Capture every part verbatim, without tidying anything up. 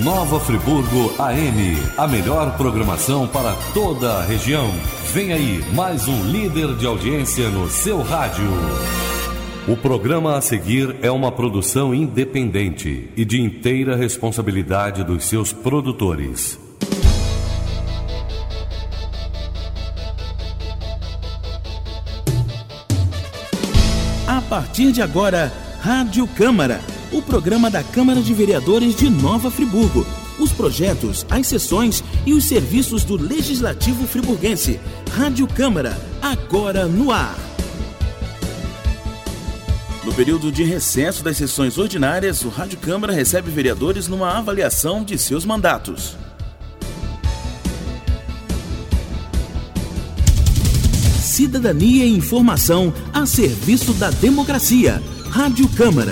Nova Friburgo A M, a melhor programação para toda a região. Vem aí mais um líder de audiência no seu rádio. O programa a seguir é uma produção independente e de inteira responsabilidade dos seus produtores. A partir de agora, Rádio Câmara, o programa da Câmara de Vereadores de Nova Friburgo. Os projetos, as sessões e os serviços do Legislativo friburguense. Rádio Câmara, agora no ar. No período de recesso das sessões ordinárias, o Rádio Câmara recebe vereadores numa avaliação de seus mandatos. Cidadania e informação a serviço da democracia. Rádio Câmara.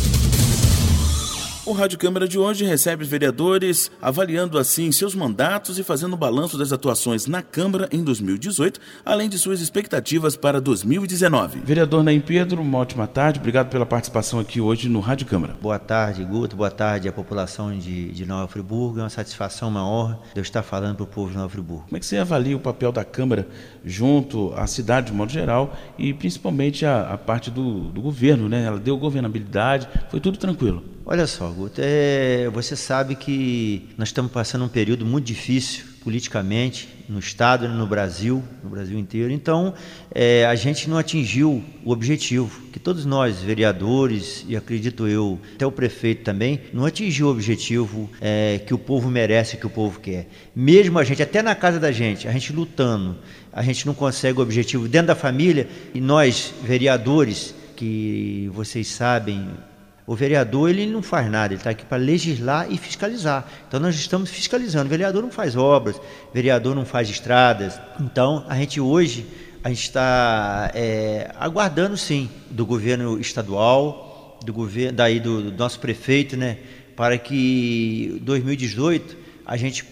O Rádio Câmara de hoje recebe vereadores avaliando assim seus mandatos e fazendo um balanço das atuações na Câmara em dois mil e dezoito, além de suas expectativas para dois mil e dezenove. Vereador Naim Pedro, uma ótima tarde, obrigado pela participação aqui hoje no Rádio Câmara. Boa tarde, Guto, boa tarde à população de, de Nova Friburgo, é uma satisfação, uma honra de eu estar falando para o povo de Nova Friburgo. Como é que você avalia o papel da Câmara junto à cidade de modo geral e principalmente a, a parte do, do governo, né? Ela deu governabilidade, foi tudo tranquilo? Olha só, Guto, é, você sabe que nós estamos passando um período muito difícil politicamente no Estado, no Brasil, no Brasil inteiro. Então, é, a gente não atingiu o objetivo, que todos nós, vereadores, e acredito eu, até o prefeito também, não atingiu o objetivo é, que o povo merece, que o povo quer. Mesmo a gente, até na casa da gente, a gente lutando, a gente não consegue o objetivo dentro da família, e nós, vereadores, que vocês sabem, o vereador ele não faz nada, ele está aqui para legislar e fiscalizar. Então nós estamos fiscalizando. O vereador não faz obras, o vereador não faz estradas. Então a gente hoje a gente está é, aguardando sim do governo estadual, do governo daí do, do nosso prefeito, né, para que em dois mil e dezoito a gente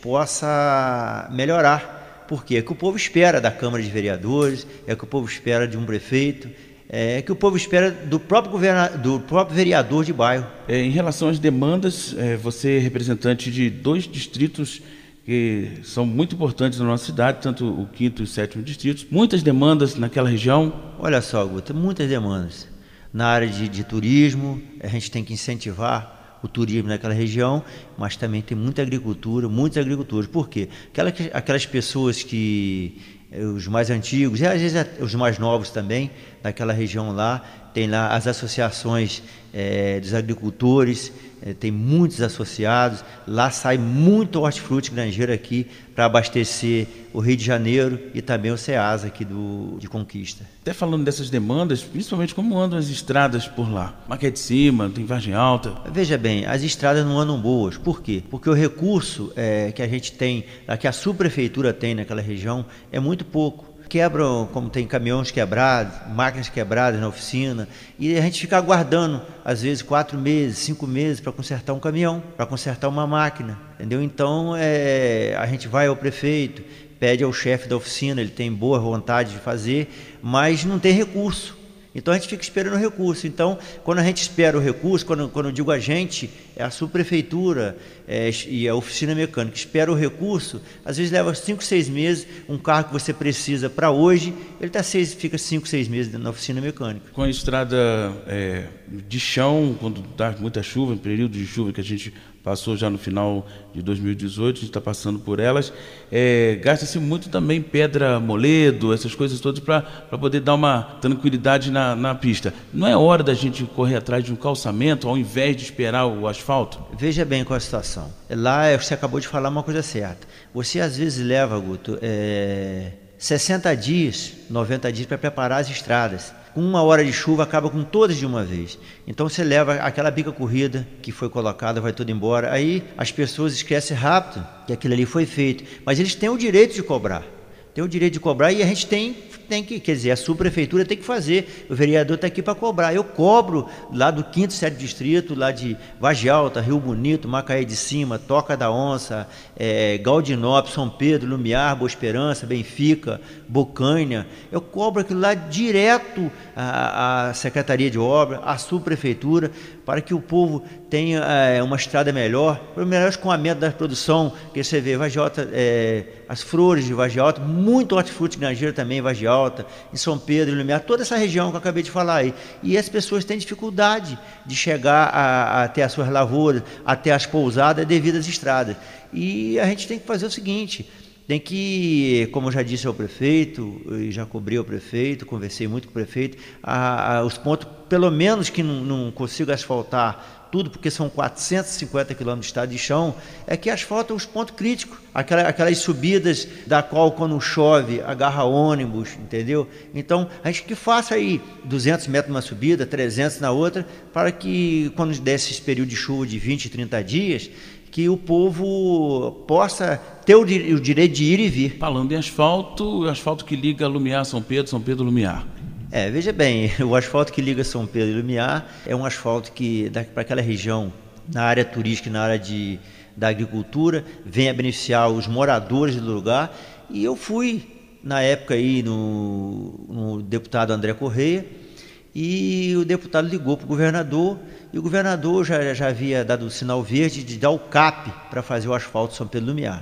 possa melhorar. Por quê? É o que o povo espera da Câmara de Vereadores, é o que o povo espera de um prefeito. É que o povo espera do próprio, governa, do próprio vereador de bairro. É, em relação às demandas, é, você é representante de dois distritos que são muito importantes na nossa cidade, tanto o quinto e o sétimo distritos. Muitas demandas naquela região? Olha só, Guto, muitas demandas. Na área de, de turismo, a gente tem que incentivar o turismo naquela região, mas também tem muita agricultura, muitos agricultores. Por quê? Aquelas, aquelas pessoas que... os mais antigos e às vezes os mais novos também, naquela região lá, tem lá as associações é, dos agricultores, é, tem muitos associados, lá sai muito hortifruti granjeiro aqui para abastecer o Rio de Janeiro e também o Ceasa aqui do, de Conquista. Até falando dessas demandas, principalmente como andam as estradas por lá? Maquete de Cima, tem Vargem Alta. Veja bem, as estradas não andam boas. Por quê? Porque o recurso é, que a gente tem, que a subprefeitura tem naquela região é muito pouco. Quebram, como tem caminhões quebrados, máquinas quebradas na oficina, e a gente fica aguardando, às vezes, quatro meses, cinco meses para consertar um caminhão, para consertar uma máquina, entendeu? Então, é, a gente vai ao prefeito, pede ao chefe da oficina, ele tem boa vontade de fazer, mas não tem recurso. Então a gente fica esperando o recurso. Então, quando a gente espera o recurso, quando, quando eu digo a gente, é a subprefeitura é, e a oficina mecânica, espera o recurso, às vezes leva cinco, seis meses, um carro que você precisa para hoje, ele tá seis, fica cinco, seis meses na oficina mecânica. Com a estrada é, de chão, quando dá muita chuva, em período de chuva que a gente passou já no final de dois mil e dezoito, a gente está passando por elas, é, gasta-se muito também pedra, moledo, essas coisas todas para poder dar uma tranquilidade na, na pista. Não é hora da gente correr atrás de um calçamento ao invés de esperar o asfalto? Veja bem qual é a situação. Lá você acabou de falar uma coisa certa. Você às vezes leva, Guto, é, sessenta dias, noventa dias para preparar as estradas. Com uma hora de chuva acaba com todas de uma vez. Então você leva aquela bica corrida que foi colocada, vai tudo embora. Aí as pessoas esquecem rápido que aquilo ali foi feito. Mas eles têm o direito de cobrar. Tem o direito de cobrar e a gente tem, tem que, quer dizer, a subprefeitura tem que fazer. O vereador está aqui para cobrar. Eu cobro lá do quinto e sétimo distrito, lá de Vargem Alta, Rio Bonito, Macaé de Cima, Toca da Onça, é, Galdinópolis, São Pedro, Lumiar, Boa Esperança, Benfica, Bocaina. Eu cobro aquilo lá direto à, à Secretaria de Obra, à subprefeitura, para que o povo tem é, uma estrada melhor, o melhor escoamento da produção, que você vê Vargem Alta, é, as flores de Vargem Alta, muito hortifruti granjeiro também em Vargem Alta, em São Pedro, em Lumiar, toda essa região que eu acabei de falar aí. E as pessoas têm dificuldade de chegar a, a, até as suas lavouras, até as pousadas devido às estradas. E a gente tem que fazer o seguinte, tem que, como eu já disse ao prefeito, e já cobri ao prefeito, conversei muito com o prefeito, a, a, os pontos, pelo menos que não, não consigo asfaltar tudo, porque são quatrocentos e cinquenta quilômetros de estrada de chão, é que asfaltam os pontos críticos, aquelas, aquelas subidas da qual quando chove agarra ônibus, entendeu? Então, a gente que faça aí duzentos metros numa subida, trezentos na outra, para que quando der esse período de chuva de vinte, trinta dias, que o povo possa ter o, di- o direito de ir e vir. Falando em asfalto, o asfalto que liga Lumiar, São Pedro, São Pedro, Lumiar. É, veja bem, o asfalto que liga São Pedro e Lumiar é um asfalto que, para aquela região, na área turística, na área de, da agricultura, vem a beneficiar os moradores do lugar. E eu fui, na época, aí, no, no deputado André Correia, e o deputado ligou para o governador, e o governador já, já havia dado o sinal verde de dar o C A P para fazer o asfalto São Pedro e Lumiar.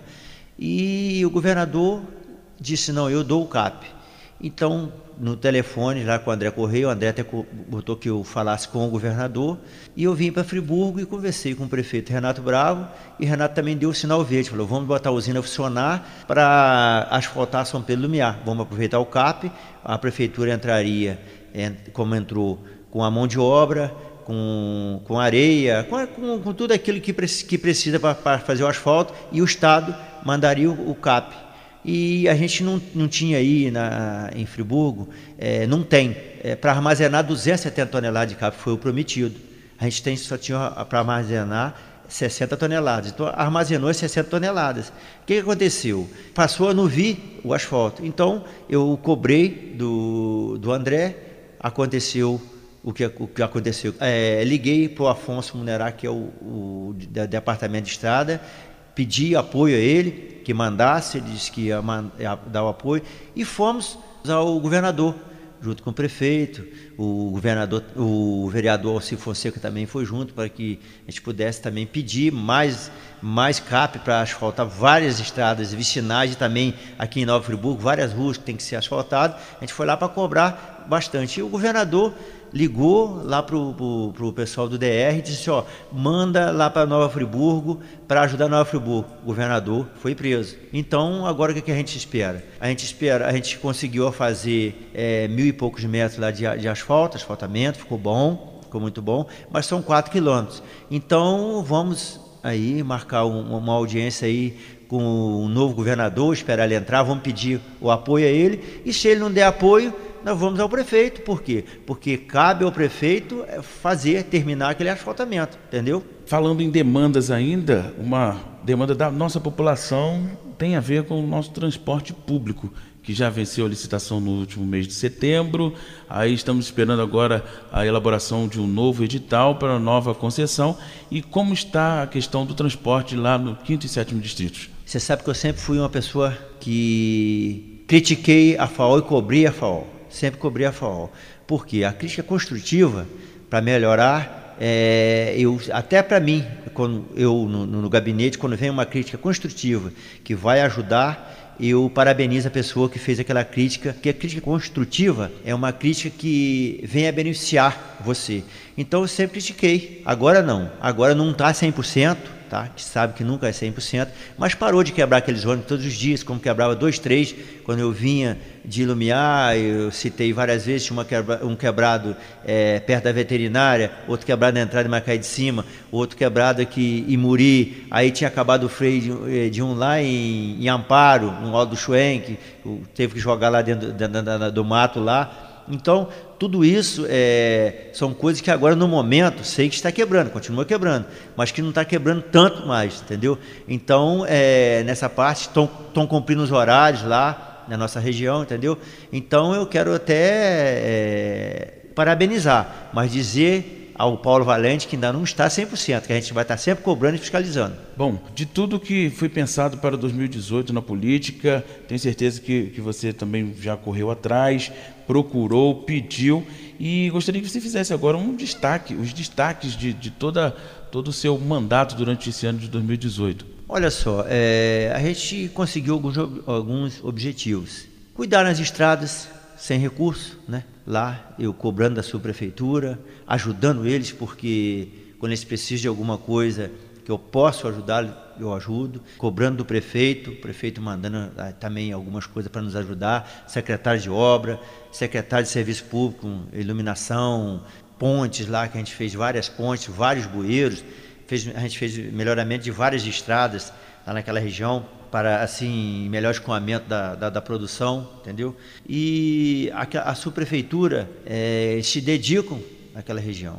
E o governador disse, não, eu dou o C A P. Então, no telefone lá com o André Correia, o André até botou que eu falasse com o governador, e eu vim para Friburgo e conversei com o prefeito Renato Bravo, e Renato também deu o sinal verde, falou, vamos botar a usina a funcionar para asfaltar São Pedro e Lumiar, vamos aproveitar o C A P, a prefeitura entraria, como entrou, com a mão de obra, com, com areia, com, com, com tudo aquilo que, que precisa para fazer o asfalto, e o Estado mandaria o, o C A P. E a gente não, não tinha aí na, em Friburgo, é, não tem, é, para armazenar duzentas e setenta toneladas de C A P, foi o prometido. A gente tem, só tinha para armazenar sessenta toneladas, então armazenou as sessenta toneladas. O que, que aconteceu? Passou a não vir o asfalto, então eu cobrei do, do André, aconteceu o que, o que aconteceu. É, liguei para o Afonso Munerá, que é o, o da, departamento de estrada, pedi apoio a ele, que mandasse, ele disse que ia, ia dar o apoio, e fomos ao governador, junto com o prefeito, o governador, o vereador Alcir Fonseca também foi junto, para que a gente pudesse também pedir mais, mais C A P para asfaltar várias estradas vicinais, e também aqui em Nova Friburgo, várias ruas que tem que ser asfaltadas. A gente foi lá para cobrar bastante. E o governador ligou lá para o pessoal do D R e disse, ó, manda lá para Nova Friburgo para ajudar Nova Friburgo. O governador foi preso. Então, agora o que, que a gente espera? A gente espera, a gente conseguiu fazer é, mil e poucos metros lá de, de asfalto, asfaltamento, ficou bom, ficou muito bom, mas são quatro quilômetros. Então, vamos aí marcar um, uma audiência aí com o novo governador, esperar ele entrar, vamos pedir o apoio a ele, e se ele não der apoio, nós vamos ao prefeito. Por quê? Porque cabe ao prefeito fazer, terminar aquele asfaltamento, entendeu? Falando em demandas ainda, uma demanda da nossa população tem a ver com o nosso transporte público, que já venceu a licitação no último mês de setembro. Aí estamos esperando agora a elaboração de um novo edital para a nova concessão. E como está a questão do transporte lá no quinto e sétimo distritos? Você sabe que eu sempre fui uma pessoa que critiquei a FAO e cobri a FAO. Sempre cobri a FAO. Por quê? A crítica construtiva, para melhorar, é, eu, até para mim, quando eu no, no gabinete, quando vem uma crítica construtiva que vai ajudar, eu parabenizo a pessoa que fez aquela crítica, porque a crítica construtiva é uma crítica que vem a beneficiar você. Então eu sempre critiquei. Agora não. Agora não está cem por cento. Tá? Que sabe que nunca é cem por cento, mas parou de quebrar aqueles ônibus todos os dias, como quebrava dois, três, quando eu vinha de Lumiar, eu citei várias vezes, tinha uma quebra, um quebrado é, perto da veterinária, outro quebrado na entrada de Macaé de Cima, outro quebrado aqui em Muri, aí tinha acabado o freio de, de um lá em, em Amparo, no Alto do Schwenk, teve que jogar lá dentro do, do, do mato lá. Então, tudo isso é, são coisas que agora, no momento, sei que está quebrando, continua quebrando, mas que não está quebrando tanto mais, entendeu? Então, é, nessa parte, estão cumprindo os horários lá na nossa região, entendeu? Então, eu quero até é, parabenizar, mas dizer ao Paulo Valente que ainda não está cem por cento, que a gente vai estar sempre cobrando e fiscalizando. Bom, de tudo que foi pensado para dois mil e dezoito na política, tenho certeza que, que você também já correu atrás, procurou, pediu, e gostaria que você fizesse agora um destaque, os destaques de, de toda, todo o seu mandato durante esse ano de dois mil e dezoito. Olha só, é, a gente conseguiu alguns, alguns objetivos. Cuidar nas estradas sem recurso, né? Lá eu cobrando da subprefeitura, ajudando eles, porque quando eles precisam de alguma coisa que eu posso ajudar, eu ajudo, cobrando do prefeito, o prefeito mandando ah, também algumas coisas para nos ajudar, secretário de obra, secretário de serviço público, iluminação, pontes lá, que a gente fez várias pontes, vários bueiros, fez, a gente fez melhoramento de várias estradas lá naquela região, para assim melhor escoamento da, da, da produção, entendeu? E a, a subprefeitura é, se dedicam àquela região.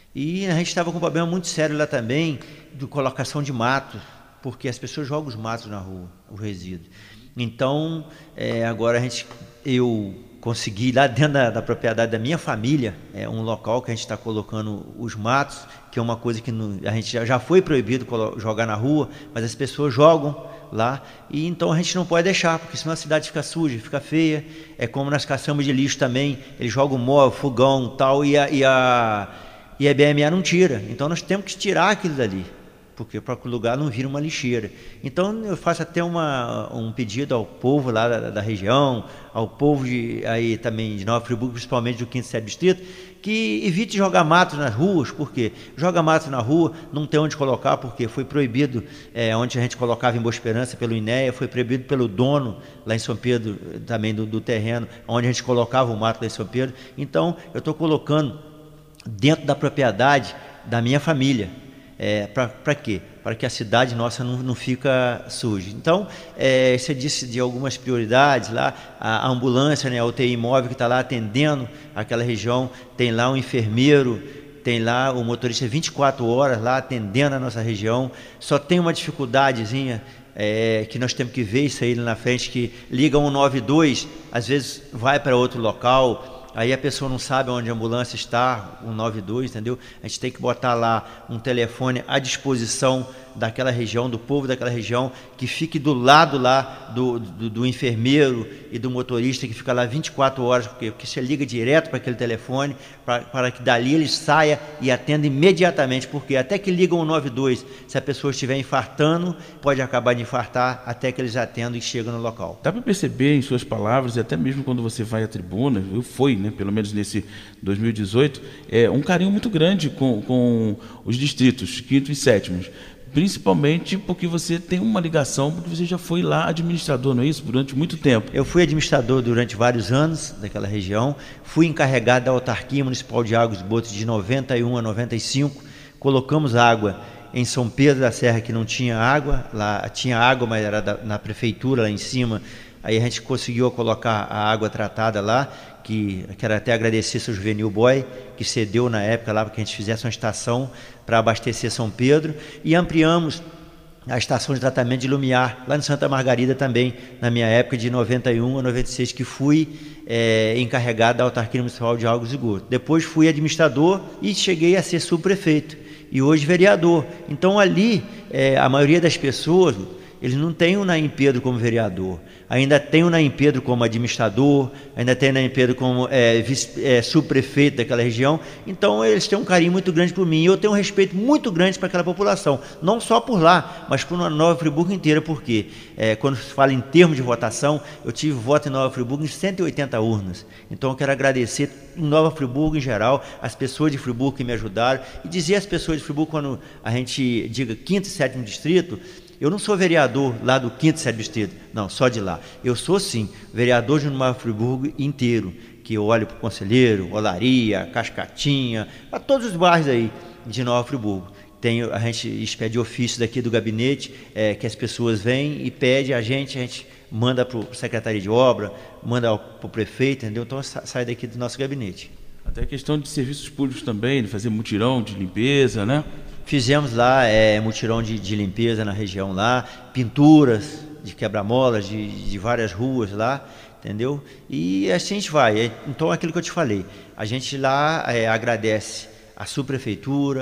E a gente estava com um problema muito sério lá também, de colocação de mato, porque as pessoas jogam os matos na rua, o resíduo. Então, é, agora a gente, eu consegui lá dentro da, da propriedade da minha família, é um local que a gente está colocando os matos, que é uma coisa que não, a gente já, já foi proibido jogar na rua, mas as pessoas jogam lá, e então a gente não pode deixar, porque senão a cidade fica suja, fica feia. É como nas caçambas de lixo também, eles jogam móvel, fogão, tal, e a, e a, e a B M A não tira. Então nós temos que tirar aquilo dali, porque para o lugar não vira uma lixeira. Então eu faço até uma, um pedido ao povo lá da, da região, ao povo de, aí também de Nova Friburgo, principalmente do quinto e sétimo Distrito, que evite jogar mato nas ruas, porque joga mato na rua, não tem onde colocar, porque foi proibido, é, onde a gente colocava em Boa Esperança pelo I N E A, foi proibido pelo dono lá em São Pedro, também do, do terreno, onde a gente colocava o mato lá em São Pedro. Então eu estou colocando dentro da propriedade da minha família. É, para quê? Para que a cidade nossa não, não fica suja. Então, é, você disse de algumas prioridades lá, a, a ambulância, né, a U T I móvel que está lá atendendo aquela região, tem lá um enfermeiro, tem lá o motorista vinte e quatro horas lá atendendo a nossa região. Só tem uma dificuldadezinha, é, que nós temos que ver isso aí na frente, que liga um nove dois, às vezes vai para outro local, aí a pessoa não sabe onde a ambulância está, um nove dois, entendeu? A gente tem que botar lá um telefone à disposição daquela região, do povo daquela região, que fique do lado lá do, do, do enfermeiro e do motorista, que fica lá vinte e quatro horas, porque, porque você liga direto para aquele telefone, pra, para que dali ele saia e atenda imediatamente, porque até que ligam o nove dois, se a pessoa estiver infartando, pode acabar de infartar até que eles atendam e chegam no local. Dá para perceber em suas palavras, e até mesmo quando você vai à tribuna, eu fui, né, pelo menos nesse dois mil e dezoito, é, um carinho muito grande com, com os distritos, quinto e sétimos, principalmente porque você tem uma ligação, porque você já foi lá administrador, não é isso? Durante muito tempo. Eu fui administrador durante vários anos daquela região, fui encarregado da autarquia municipal de água e esgoto de noventa e um a noventa e cinco, colocamos água em São Pedro da Serra, que não tinha água, lá tinha água, mas era da, na prefeitura lá em cima. Aí a gente conseguiu colocar a água tratada lá, que quero até agradecer ao Juvenil Boy, que cedeu na época lá para que a gente fizesse uma estação para abastecer São Pedro, e ampliamos a estação de tratamento de Lumiar, lá em Santa Margarida também, na minha época de noventa e um a noventa e seis, que fui é, encarregado da autarquia municipal de água e esgoto. Depois fui administrador e cheguei a ser subprefeito, e hoje vereador. Então ali, é, a maioria das pessoas, eles não têm o Naim Pedro como vereador, ainda tem o Naim Pedro como administrador, ainda tem o Naim Pedro como é, vice, é, subprefeito daquela região. Então eles têm um carinho muito grande por mim, e eu tenho um respeito muito grande para aquela população, não só por lá, mas por Nova Friburgo inteira, porque é, quando se fala em termos de votação, eu tive voto em Nova Friburgo em cento e oitenta urnas. Então eu quero agradecer em Nova Friburgo em geral, as pessoas de Friburgo que me ajudaram, e dizer às pessoas de Friburgo, quando a gente diga quinto e sétimo distrito, eu não sou vereador lá do quinto e sétimo Distrito, não, só de lá. Eu sou, sim, vereador de Nova Friburgo inteiro, que eu olho para o Conselheiro, Olaria, Cascatinha, para todos os bairros aí de Nova Friburgo. Tem, a gente expede ofício daqui do gabinete, é, que as pessoas vêm e pedem a gente, a gente manda para a Secretaria de Obra, manda para o prefeito, entendeu? Então sai daqui do nosso gabinete. Até a questão de serviços públicos também, de fazer mutirão de limpeza, né? Fizemos lá é, mutirão de, de limpeza na região lá, pinturas de quebra-molas de, de várias ruas lá, entendeu? E assim a gente vai. Então, aquilo que eu te falei, a gente lá é, agradece a subprefeitura,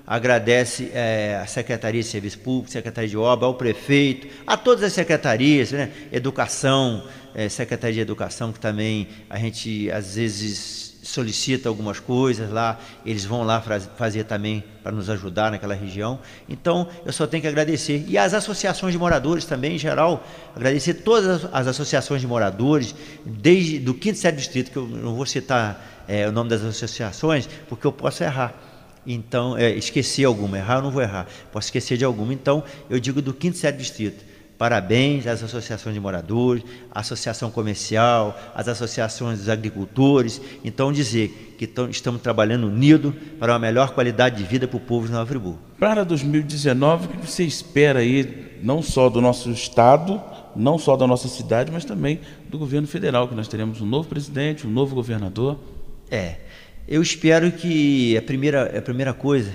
agradece é, a Secretaria de Serviço Público, Secretaria de Obra, ao prefeito, a todas as secretarias, né? Educação, é, Secretaria de Educação, que também a gente às vezes solicita algumas coisas lá, eles vão lá fazer também para nos ajudar naquela região. Então, eu só tenho que agradecer. E as associações de moradores também, em geral, agradecer todas as associações de moradores, desde do quinto e sétimo distrito, que eu não vou citar é, o nome das associações, porque eu posso errar. Então, é, esquecer alguma, errar eu não vou errar, posso esquecer de alguma. Então, eu digo do quinto e sétimo distrito. Parabéns às associações de moradores, à associação comercial, às associações dos agricultores. Então, dizer que tão, estamos trabalhando unido para uma melhor qualidade de vida para o povo de Nova Friburgo. Para dois mil e dezenove, o que você espera aí, não só do nosso estado, não só da nossa cidade, mas também do governo federal, que nós teremos um novo presidente, um novo governador? É, eu espero que a primeira, a primeira coisa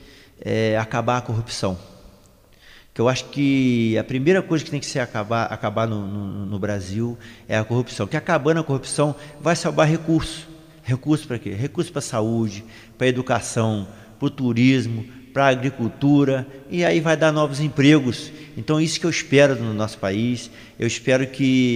é acabar a corrupção. Que eu acho que a primeira coisa que tem que ser acabar, acabar no, no, no Brasil é a corrupção. Que acabando a corrupção vai salvar recursos. Recursos para quê? Recursos para a saúde, para a educação, para o turismo, para a agricultura, e aí vai dar novos empregos. Então, isso que eu espero no nosso país. Eu espero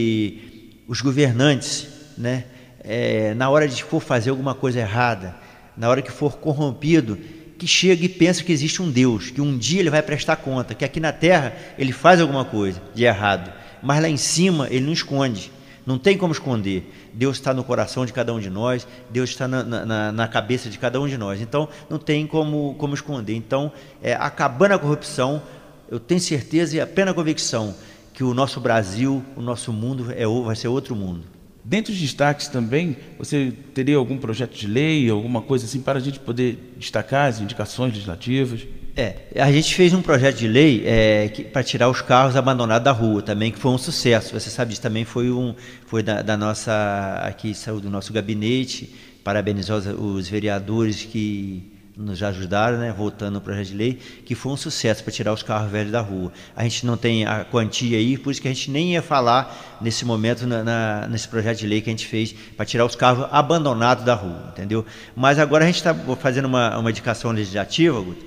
que os governantes, né, é, na hora de for fazer alguma coisa errada, na hora que for corrompido, que chega e pensa que existe um Deus, que um dia ele vai prestar conta, que aqui na terra ele faz alguma coisa de errado, mas lá em cima ele não esconde, não tem como esconder. Deus está no coração de cada um de nós, Deus está na, na, na cabeça de cada um de nós, então não tem como, como esconder. Então, é, acabando a corrupção, eu tenho certeza e a plena convicção que o nosso Brasil, o nosso mundo é, vai ser outro mundo. Dentre os destaques também, você teria algum projeto de lei, alguma coisa assim, para a gente poder destacar as indicações legislativas? É, a gente fez um projeto de lei é, para tirar os carros abandonados da rua também, que foi um sucesso. Você sabe disso, também foi, um, foi da, da nossa, aqui saiu do nosso gabinete, parabenizar os, os vereadores que nos ajudaram, né, voltando ao projeto de lei, que foi um sucesso para tirar os carros velhos da rua. A gente não tem a quantia aí, por isso que a gente nem ia falar nesse momento, na, na, nesse projeto de lei que a gente fez para tirar os carros abandonados da rua, entendeu? Mas agora a gente está fazendo uma, uma indicação legislativa, Guto,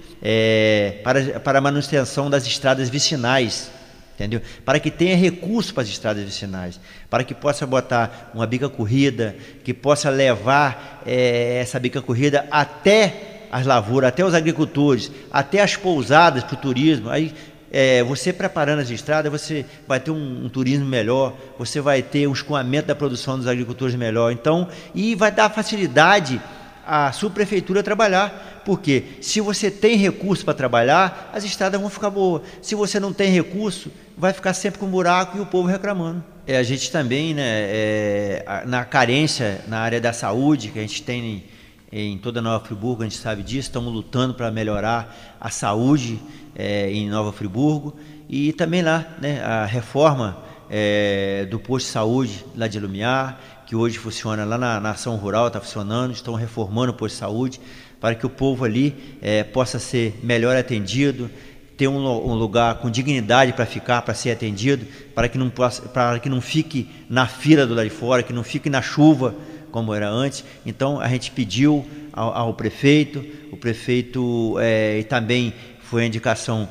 é, para, para a manutenção das estradas vicinais, entendeu? Para que tenha recurso para as estradas vicinais, para que possa botar uma bica corrida, que possa levar é, essa bica corrida até as lavouras, até os agricultores, até as pousadas para o turismo. Aí, é, você preparando as estradas, você vai ter um, um turismo melhor, você vai ter um escoamento da produção dos agricultores melhor. Então, e vai dar facilidade à subprefeitura trabalhar, porque se você tem recurso para trabalhar, as estradas vão ficar boas. Se você não tem recurso, vai ficar sempre com buraco e o povo reclamando. É, a gente também, né, é, na carência na área da saúde, que a gente tem em toda Nova Friburgo, a gente sabe disso, estamos lutando para melhorar a saúde é, em Nova Friburgo, e também lá, né, a reforma é, do posto de saúde lá de Lumiar, que hoje funciona lá na, na ação rural, está funcionando, estão reformando o posto de saúde para que o povo ali é, possa ser melhor atendido, ter um, um lugar com dignidade para ficar, para ser atendido, para que não possa, para que não fique na fila do lado de fora, que não fique na chuva, como era antes. Então a gente pediu ao, ao prefeito, o prefeito é, e também foi a indicação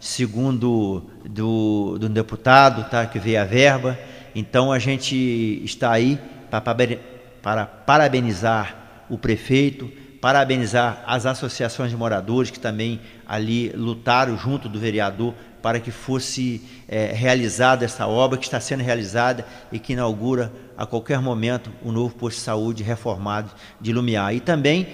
segundo do, do deputado, tá, que veio a verba. Então a gente está aí para, para parabenizar o prefeito, parabenizar as associações de moradores que também ali lutaram junto do vereador para que fosse é, realizada essa obra que está sendo realizada e que inaugura a qualquer momento o novo posto de saúde reformado de Lumiar. E também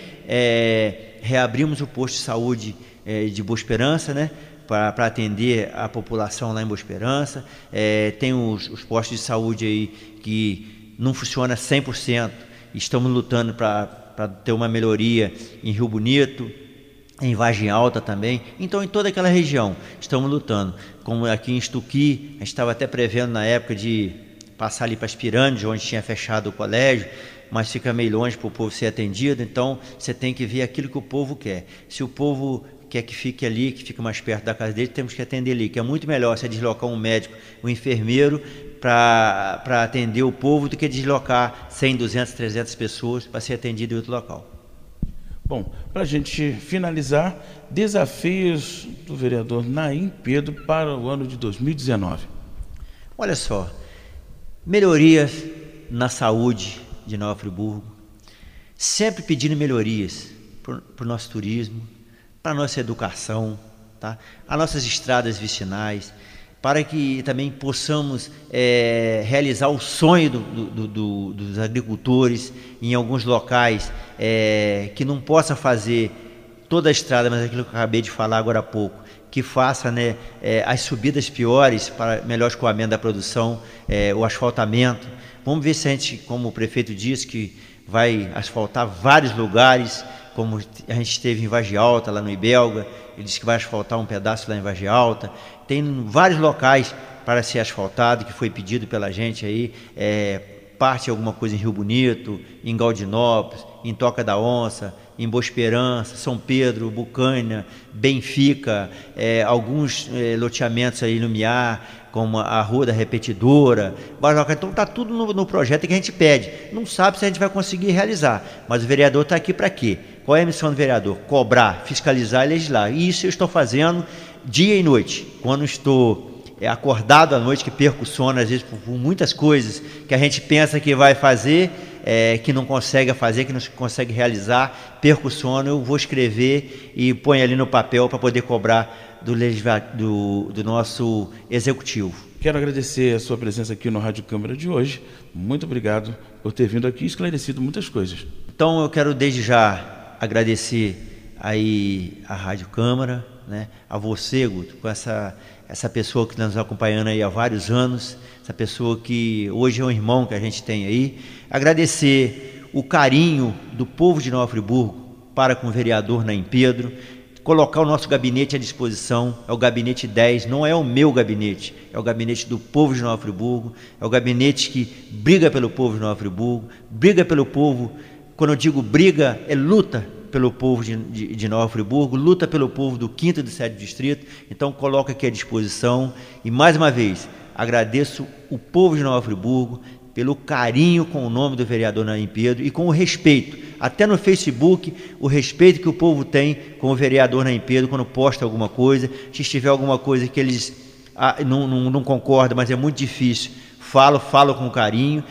é, reabrimos o posto de saúde é, de Boa Esperança, né, para atender a população lá em Boa Esperança. É, tem os, os postos de saúde aí que não funcionam cem por cento, estamos lutando para ter uma melhoria em Rio Bonito, em Vargem Alta também. Então, em toda aquela região, estamos lutando. Como aqui em Estuqui, a gente estava até prevendo na época de passar ali para as Pirâmides, onde tinha fechado o colégio, mas fica meio longe para o povo ser atendido. Então, você tem que ver aquilo que o povo quer. Se o povo quer que fique ali, que fique mais perto da casa dele, temos que atender ali, que é muito melhor você deslocar um médico, um enfermeiro, para atender o povo, do que deslocar cem, duzentas, trezentas pessoas para ser atendido em outro local. Bom, para a gente finalizar, desafios do vereador Naim Pedro para o ano de dois mil e dezenove. Olha só, melhorias na saúde de Nova Friburgo, sempre pedindo melhorias para o nosso turismo, para a nossa educação, tá? As nossas estradas vicinais, para que também possamos é, realizar o sonho do, do, do, dos agricultores em alguns locais é, que não possa fazer toda a estrada, mas aquilo que eu acabei de falar agora há pouco, que faça, né, é, as subidas piores para melhor escoamento da produção, é, o asfaltamento. Vamos ver se a gente, como o prefeito disse, que vai asfaltar vários lugares, como a gente esteve em Vargem Alta, lá no Ibelga, ele disse que vai asfaltar um pedaço lá em Vargem Alta. Tem vários locais para ser asfaltado, que foi pedido pela gente aí, é, parte alguma coisa em Rio Bonito, em Galdinópolis, em Toca da Onça, em Boa Esperança, São Pedro, Bucânia, Benfica, é, alguns é, loteamentos aí no Miar, como a Rua da Repetidora. Então está tudo no, no projeto que a gente pede. Não sabe se a gente vai conseguir realizar, mas o vereador está aqui para quê? Qual é a missão do vereador? Cobrar, fiscalizar e legislar. E isso eu estou fazendo dia e noite. Quando estou é, acordado à noite, que perco o sono, às vezes por, por muitas coisas que a gente pensa que vai fazer, é, que não consegue fazer, que não consegue realizar, perco o sono, eu vou escrever e ponho ali no papel para poder cobrar do, do, do nosso executivo. Quero agradecer a sua presença aqui no Rádio Câmara de hoje. Muito obrigado por ter vindo aqui e esclarecido muitas coisas. Então eu quero desde já agradecer aí a Rádio Câmara, né, a você, Guto, com essa, essa pessoa que está nos acompanhando aí há vários anos, essa pessoa que hoje é um irmão que a gente tem aí. Agradecer o carinho do povo de Nova Friburgo para com o vereador Naim Pedro, colocar o nosso gabinete à disposição, é o gabinete dez, não é o meu gabinete, é o gabinete do povo de Nova Friburgo, é o gabinete que briga pelo povo de Nova Friburgo, briga pelo povo, quando eu digo briga, é luta pelo povo de, de, de Nova Friburgo, luta pelo povo do quinto e do sétimo distrito, então coloca aqui à disposição, e mais uma vez, agradeço o povo de Nova Friburgo pelo carinho com o nome do vereador Naim Pedro e com o respeito, até no Facebook, o respeito que o povo tem com o vereador Naim Pedro quando posta alguma coisa, se tiver alguma coisa que eles ah, não, não, não concordam, mas é muito difícil, falo, falo com carinho,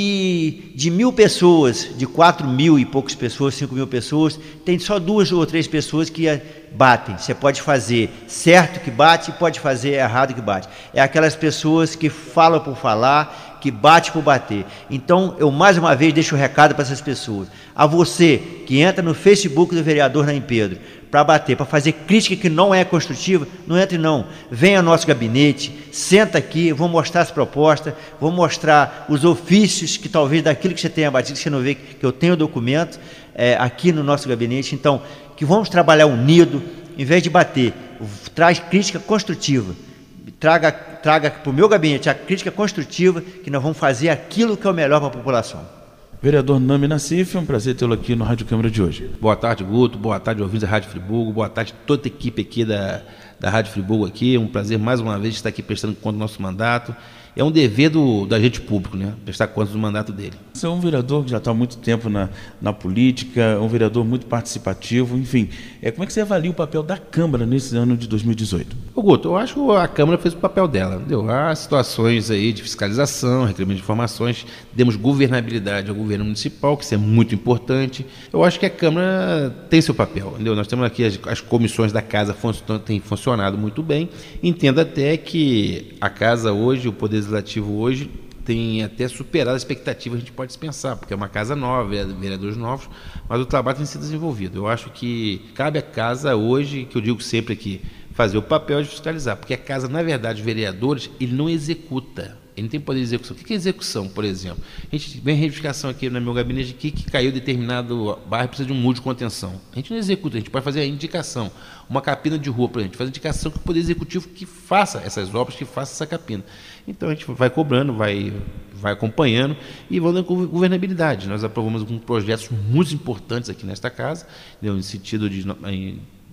e de mil pessoas, de quatro mil e poucas pessoas, cinco mil pessoas, tem só duas ou três pessoas que batem. Você pode fazer certo que bate, pode fazer errado que bate. É aquelas pessoas que falam por falar, que bate por bater. Então, eu mais uma vez deixo o recado para essas pessoas. A você que entra no Facebook do vereador Naim Pedro para bater, para fazer crítica que não é construtiva, não entre não. Venha ao nosso gabinete, senta aqui, vou mostrar as propostas, vou mostrar os ofícios que talvez daquilo que você tenha batido, que você não vê que eu tenho documento é, aqui no nosso gabinete. Então, que vamos trabalhar unido, em vez de bater, traz crítica construtiva. Traga, traga para o meu gabinete a crítica construtiva, que nós vamos fazer aquilo que é o melhor para a população. Vereador Nami Nassif, é um prazer tê-lo aqui no Rádio Câmara de hoje. Boa tarde, Guto. Boa tarde, ouvintes da Rádio Friburgo. Boa tarde toda a equipe aqui da, da Rádio Friburgo aqui. É um prazer mais uma vez estar aqui prestando conta do nosso mandato. É um dever do, do agente público, né? Prestar conta do mandato dele. Você é um vereador que já está há muito tempo na, na política, um vereador muito participativo, enfim. É, como é que você avalia o papel da Câmara nesse ano de dois mil e dezoito? Ô, Guto, eu acho que a Câmara fez o papel dela, entendeu? Há situações aí de fiscalização, requerimento de informações, demos governabilidade ao governo municipal, que isso é muito importante. Eu acho que a Câmara tem seu papel, entendeu? Nós temos aqui as, as comissões da Casa funcionam, têm funcionado muito bem. Entendo até que a Casa hoje, o Poder Legislativo hoje, tem até superado a expectativa, a gente pode pensar, porque é uma casa nova, vereadores novos, mas o trabalho tem sido desenvolvido. Eu acho que cabe à Casa hoje, que eu digo sempre aqui, fazer o papel de fiscalizar, porque a Casa, na verdade, os vereadores, ele não executa, ele não tem poder de execução. O que é execução, por exemplo? A gente vem a reivindicação aqui no meu gabinete aqui que caiu determinado bairro, precisa de um muro de contenção. A gente não executa, a gente pode fazer a indicação. Uma capina de rua, por exemplo, a gente faz a indicação que o Poder Executivo que faça essas obras, que faça essa capina. Então a gente vai cobrando, vai, vai acompanhando e vamos dando governabilidade. Nós aprovamos alguns projetos muito importantes aqui nesta casa, no sentido de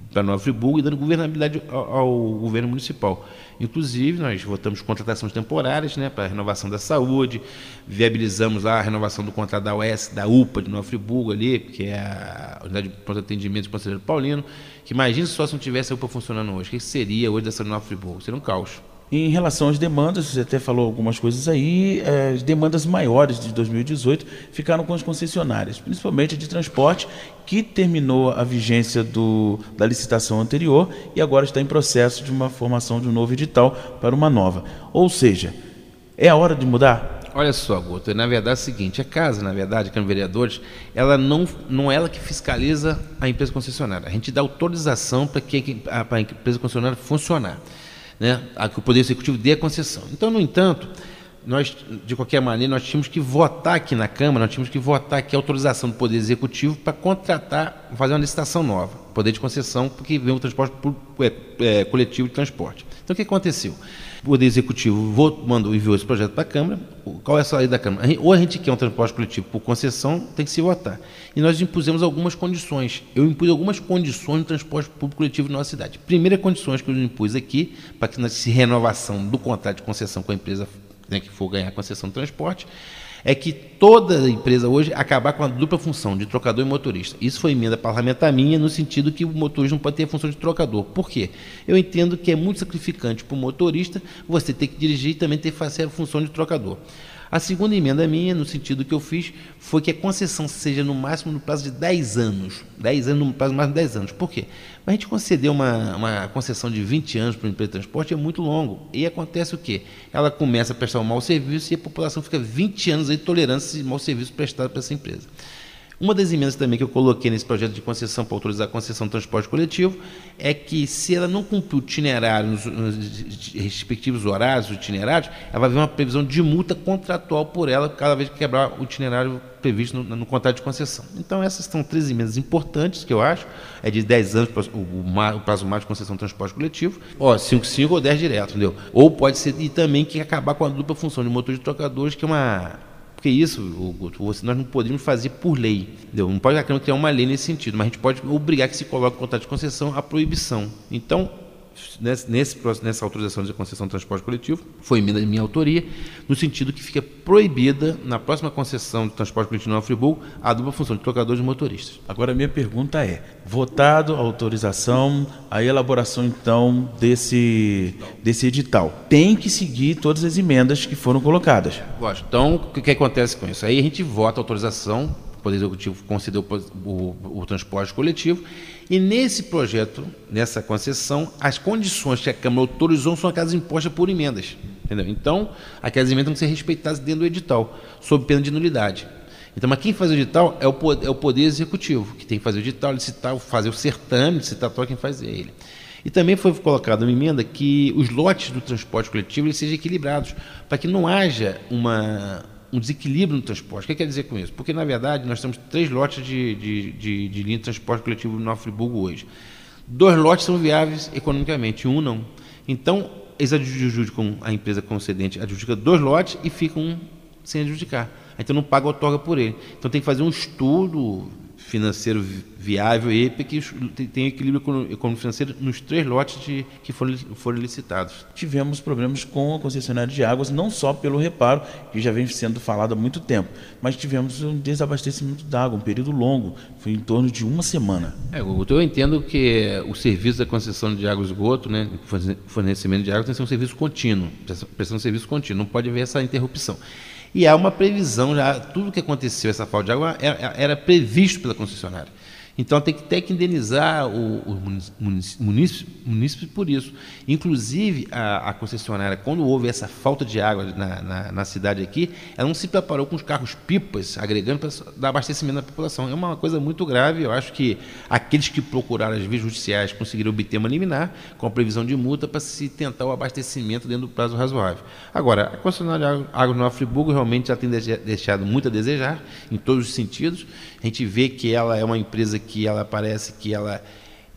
para Nova Friburgo e dando governabilidade ao, ao governo municipal. Inclusive, nós votamos contratações temporárias, né, para a renovação da saúde, viabilizamos a renovação do contrato da U E S, da U P A de Nova Friburgo ali, que é a Unidade de Pronto Atendimento do Conselheiro Paulino, que imagina só se não tivesse a U P A funcionando hoje. O que seria hoje dessa Nova Friburgo? Seria um caos. Em relação às demandas, você até falou algumas coisas aí, as demandas maiores de dois mil e dezoito ficaram com as concessionárias, principalmente de transporte, que terminou a vigência do, da licitação anterior e agora está em processo de uma formação de um novo edital para uma nova. Ou seja, é a hora de mudar? Olha só, Guto, na verdade é o seguinte, a casa, na verdade, a Câmara de Vereadores, ela não, não é ela que fiscaliza a empresa concessionária. A gente dá autorização para que a, a empresa concessionária funcionar. Né, a que o Poder Executivo dê a concessão. Então, no entanto, nós, de qualquer maneira, nós tínhamos que votar aqui na Câmara, nós tínhamos que votar aqui a autorização do Poder Executivo para contratar, fazer uma licitação nova, poder de concessão, porque vem o transporte é, é, coletivo de transporte. Então, o que aconteceu? O Poder Executivo votou, mandou, enviou esse projeto para a Câmara. Qual é a saída da Câmara? Ou a gente quer um transporte coletivo por concessão, tem que se votar. E nós impusemos algumas condições. Eu impus algumas condições no transporte público coletivo na nossa cidade. Primeira condições que eu impus aqui, para que nessa renovação do contrato de concessão com a empresa, né, que for ganhar a concessão de transporte, é que toda empresa hoje acabar com a dupla função de trocador e motorista. Isso foi emenda parlamentar minha, no sentido que o motorista não pode ter a função de trocador. Por quê? Eu entendo que é muito sacrificante para o motorista você ter que dirigir e também ter que fazer a função de trocador. A segunda emenda minha, no sentido que eu fiz, foi que a concessão seja no máximo no prazo de dez anos. dez anos, no prazo de mais de dez anos. Por quê? A gente conceder uma, uma concessão de vinte anos para uma empresa de transporte é muito longo. E acontece o quê? Ela começa a prestar um mau serviço e a população fica vinte anos aí tolerando esse mau serviço prestado para essa empresa. Uma das emendas também que eu coloquei nesse projeto de concessão para autorizar a concessão de transporte coletivo é que, se ela não cumprir o itinerário nos, nos respectivos horários, os itinerários, ela vai haver uma previsão de multa contratual por ela cada vez que quebrar o itinerário previsto no, no contrato de concessão. Então, essas são três emendas importantes que eu acho, é de dez anos o, o, o prazo máximo de concessão de transporte coletivo, ó, cinco, cinco ou dez direto, entendeu? Ou pode ser, e também que acabar com a dupla função de motor de trocadores, que é uma... Porque isso, Guto, nós não podemos fazer por lei, entendeu? Não pode a Câmara criar uma lei nesse sentido, mas a gente pode obrigar que se coloque no contrato de concessão a proibição. Então, nesse, nessa autorização de concessão de transporte coletivo, foi emenda de minha autoria, no sentido que fica proibida, na próxima concessão de transporte coletivo no Friburgo, a dupla função de trocadores e motoristas. Agora, a minha pergunta é, votado a autorização, a elaboração, então, desse, desse edital, tem que seguir todas as emendas que foram colocadas? Lógico. Então, o que, que acontece com isso? Aí a gente vota a autorização, o Poder Executivo concedeu o, o, o transporte coletivo, e nesse projeto, nessa concessão, as condições que a Câmara autorizou são aquelas impostas por emendas. Entendeu? Então, aquelas emendas têm que ser respeitadas dentro do edital, sob pena de nulidade. Então, mas quem faz o edital é o, é o Poder Executivo, que tem que fazer o edital, licitar, fazer o certame, licitatório, quem faz é ele. E também foi colocada uma emenda que os lotes do transporte coletivo eles sejam equilibrados, para que não haja uma... um desequilíbrio no transporte. O que quer dizer com isso? Porque, na verdade, nós temos três lotes de, de, de, de linha de transporte coletivo no Nova Friburgo hoje. Dois lotes são viáveis economicamente, um não. Então, eles adjudicam, a empresa concedente adjudica dois lotes e ficam sem adjudicar. Então, não paga outorga por ele. Então, tem que fazer um estudo financeiro viável e para que tenha equilíbrio econômico financeiro nos três lotes de, que foram, foram licitados. Tivemos problemas com a concessionária de águas, não só pelo reparo, que já vem sendo falado há muito tempo, mas tivemos um desabastecimento d'água, um período longo, foi em torno de uma semana. É, Guto, eu entendo que o serviço da concessão de água e esgoto, né, fornecimento de água, tem que ser um serviço contínuo, prestação de serviço contínuo, não pode haver essa interrupção. E há uma previsão, já tudo que aconteceu, essa falta de água, era, era previsto pela concessionária. Então, tem que ter que indenizar o, o munícipe, munícipe por isso. Inclusive, a, a concessionária, quando houve essa falta de água na, na, na cidade aqui, ela não se preparou com os carros-pipas, agregando para dar abastecimento da população. É uma coisa muito grave. Eu acho que aqueles que procuraram as vias judiciais conseguiram obter uma liminar com a previsão de multa para se tentar o abastecimento dentro do prazo razoável. Agora, a concessionária Águas do Nova Friburgo realmente já tem deixado muito a desejar, em todos os sentidos. A gente vê que ela é uma empresa que ela parece que ela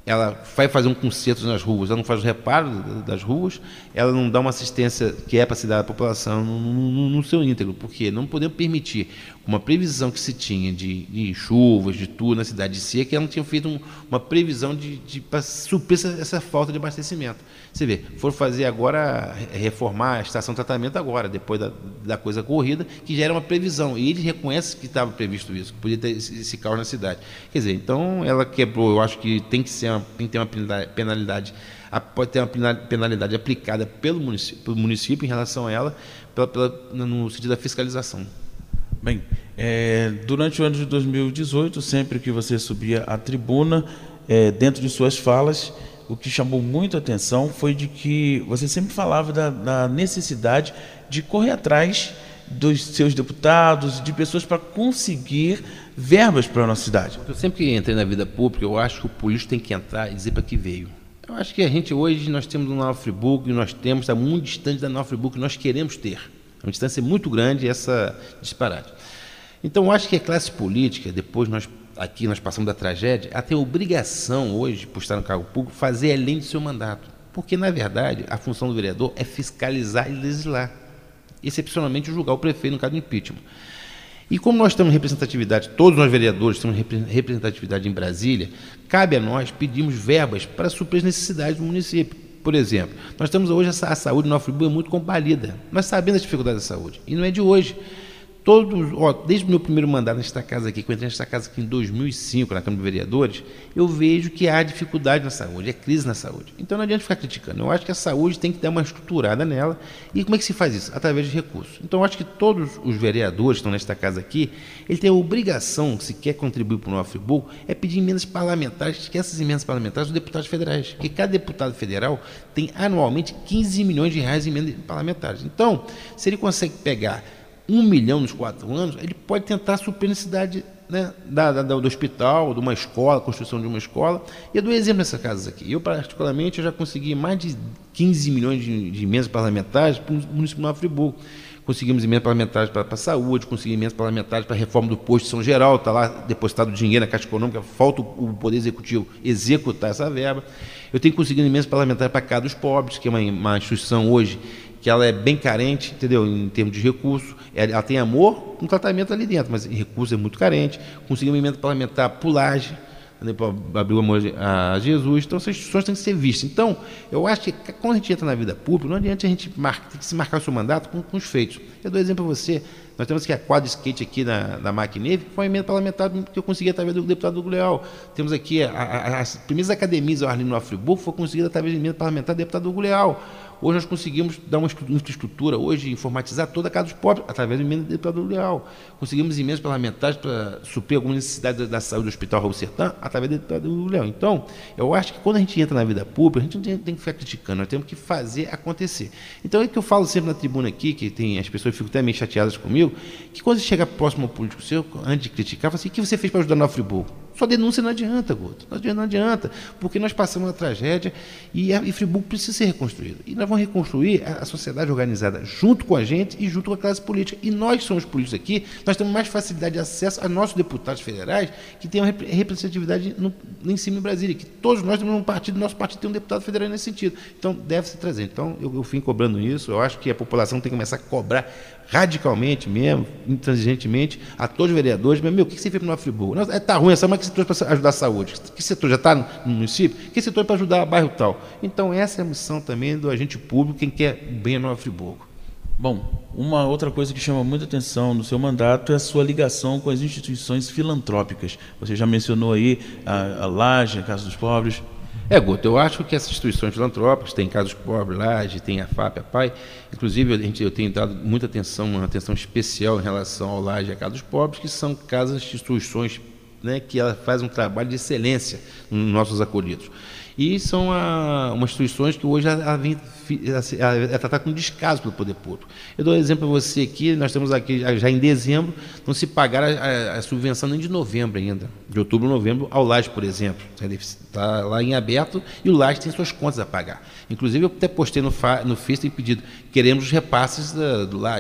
ela vai fazer um conserto nas ruas, ela não faz o reparo das ruas, ela não dá uma assistência que é para se dar à população no, no, no seu íntegro, porque não podemos permitir uma previsão que se tinha de, de chuvas, de tudo na cidade de Seca, que ela não tinha feito um, uma previsão de, de, para suprir essa, essa falta de abastecimento. Você vê, foram fazer agora, reformar a estação de tratamento agora, depois da, da coisa corrida, que já era uma previsão, e eles reconhecem que estava previsto isso, que podia ter esse, esse caos na cidade. Quer dizer, então ela quebrou, eu acho que tem que ser uma, tem que ter uma penalidade, pode ter uma penalidade aplicada pelo município, pelo município em relação a ela, pela, pela, no sentido da fiscalização. Bem, é, durante o ano de dois mil e dezoito, sempre que você subia à tribuna, é, dentro de suas falas, o que chamou muito a atenção foi de que você sempre falava da, da necessidade de correr atrás dos seus deputados, de pessoas para conseguir verbas para a nossa cidade. Eu sempre entrei na vida pública, eu acho que o político tem que entrar e dizer para que veio. Eu acho que a gente hoje, nós temos um Nova Friburgo, e nós temos, está muito distante da Nova Friburgo que nós queremos ter. É uma distância muito grande essa disparate. Então, eu acho que a classe política, depois nós, aqui nós passamos da tragédia, ela tem a obrigação hoje, por estar no cargo público, fazer além do seu mandato. Porque, na verdade, a função do vereador é fiscalizar e legislar. Excepcionalmente, julgar o prefeito no caso do impeachment. E como nós temos representatividade, todos nós vereadores temos representatividade em Brasília, cabe a nós pedirmos verbas para suprir as necessidades do município. Por exemplo, nós temos hoje a saúde no Nova Friburgo é muito combalida. Nós sabemos as dificuldades da saúde. E não é de hoje. Todos, ó, desde o meu primeiro mandato nesta casa aqui, que eu entrei nesta casa aqui em dois mil e cinco, na Câmara de Vereadores, eu vejo que há dificuldade na saúde, é crise na saúde. Então não adianta ficar criticando. Eu acho que a saúde tem que dar uma estruturada nela. E como é que se faz isso? Através de recursos. Então eu acho que todos os vereadores que estão nesta casa aqui, ele tem a obrigação, se quer contribuir para o Nova Friburgo, é pedir emendas parlamentares, que essas emendas parlamentares dos deputados federais. Porque cada deputado federal tem anualmente quinze milhões de reais em emendas parlamentares. Então, se ele consegue pegar um milhão nos quatro anos, ele pode tentar suprir a necessidade, né, da, da, do hospital, de uma escola, construção de uma escola. E eu dou exemplo nessas casas aqui. Eu, particularmente, eu já consegui mais de quinze milhões de, de emendas parlamentares para o município de Nova Friburgo. Conseguimos emendas parlamentares para a saúde, conseguimos emendas parlamentares para a reforma do posto de São Geral, está lá depositado dinheiro na Caixa Econômica, falta o Poder Executivo executar essa verba. Eu tenho conseguido emendas parlamentares para a Casa dos Pobres, que é uma, uma instituição hoje que ela é bem carente, entendeu? Em termos de recursos. Ela tem amor, um tratamento ali dentro, mas recurso é muito carente. Conseguimos emenda parlamentar para o Laje, para abrir o amor a Jesus. Então, essas instituições têm que ser vistas. Então, eu acho que quando a gente entra na vida pública, não adianta a gente marcar, tem que se marcar o seu mandato com, com os feitos. Eu dou exemplo para você. Nós temos aqui a quadra de skate aqui na, na Maquineve, que foi uma emenda parlamentar que eu consegui através do deputado Hugo Leal. Temos aqui a, a, as primeiras academias ao ar livre no Nova Friburgo, foi conseguida através da emenda parlamentar do deputado Hugo Leal. Hoje nós conseguimos dar uma infraestrutura, hoje informatizar toda a Casa dos Pobres, através da emenda do deputado Leal. Conseguimos emendas parlamentares para suprir algumas necessidades da saúde do Hospital Raul Sertã, através do deputado Leal. Então, eu acho que quando a gente entra na vida pública, a gente não tem, tem que ficar criticando, nós temos que fazer acontecer. Então, é que eu falo sempre na tribuna aqui, que tem, as pessoas ficam até meio chateadas comigo, que quando você chega próximo ao político seu, antes de criticar, fala assim, o que você fez para ajudar o Nova Friburgo? Só denúncia não adianta, Guto. Não adianta, porque nós passamos uma tragédia e, a, e Friburgo precisa ser reconstruído. E nós vamos reconstruir a, a sociedade organizada junto com a gente e junto com a classe política. E nós somos políticos aqui, nós temos mais facilidade de acesso a nossos deputados federais que têm uma representatividade no, em cima em Brasília, que todos nós temos um partido, nosso partido tem um deputado federal nesse sentido. Então, deve se trazer. Então, eu, eu fui cobrando isso, eu acho que a população tem que começar a cobrar radicalmente mesmo, intransigentemente, a todos os vereadores, mas, meu, o que você fez para o Nova Friburgo? Está ruim essa, mas que setor para ajudar a saúde? Que setor já está no município? Que setor para ajudar o bairro tal? Então, essa é a missão também do agente público, quem quer bem a Nova Friburgo. Bom, uma outra coisa que chama muita atenção no seu mandato é a sua ligação com as instituições filantrópicas. Você já mencionou aí a, a Laje, a Casa dos Pobres. É, Guto, eu acho que essas instituições filantrópicas, tem Casa dos Pobres, Laje, tem a F A P, a P A I, inclusive a gente, eu tenho dado muita atenção, uma atenção especial em relação ao Laje e a Casa dos Pobres, que são casas, instituições, né, que ela faz um trabalho de excelência nos nossos acolhidos. E são a, umas instituições que hoje ela vem é tratada com descaso pelo poder público. Eu dou um exemplo para você aqui, nós temos aqui já em dezembro, não se pagar a, a, a subvenção nem de novembro ainda, de outubro a novembro, ao Laje, por exemplo. Está lá em aberto e o Laje tem suas contas a pagar. Inclusive, eu até postei no, no Facebook e pedido, queremos os repasses da, do Laje.